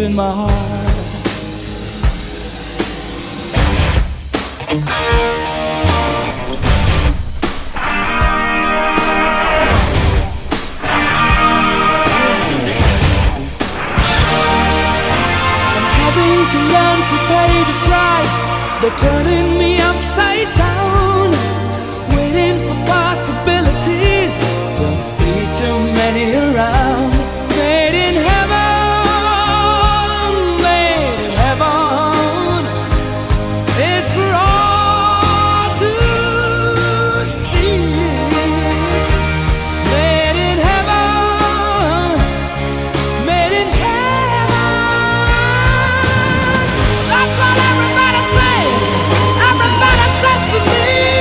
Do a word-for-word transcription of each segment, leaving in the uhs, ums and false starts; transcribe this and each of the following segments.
in my heart. I'm having to learn to pay the price. They're turning me upside down, waiting for possibilities. Don't see too many around. Made in heaven, made in heaven. It's for all to see. Made in heaven, made in heaven. That's what everybody says. Everybody says to me.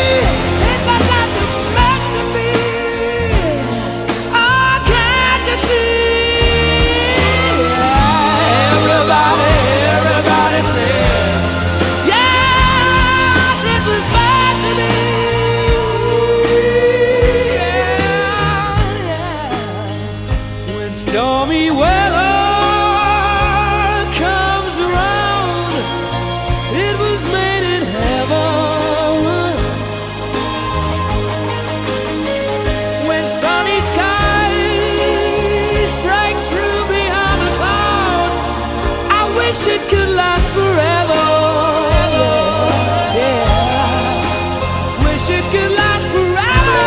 Stormy weather comes around, it was made in heaven. When sunny skies break through behind the clouds, I wish it could last forever. Yeah, wish it could last forever.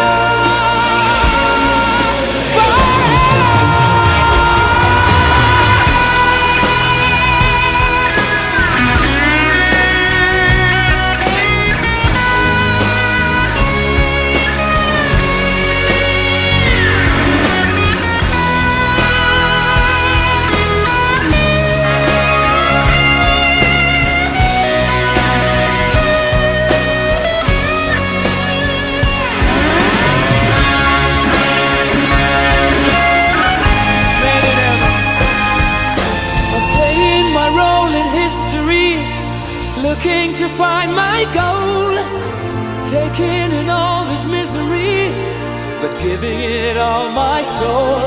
Looking to find my goal, taking in all this misery, but giving it all my soul.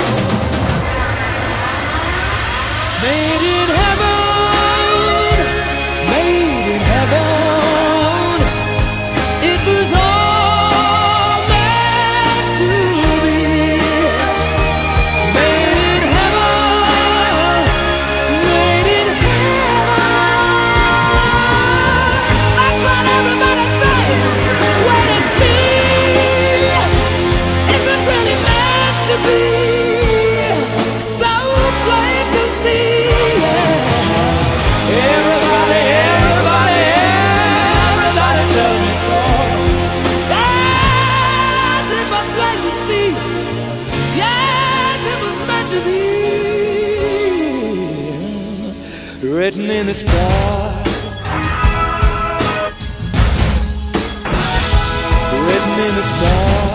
Made in heaven, made in heaven. It was all meant to be. Made in heaven, made in heaven. Written in the stars, written in the stars.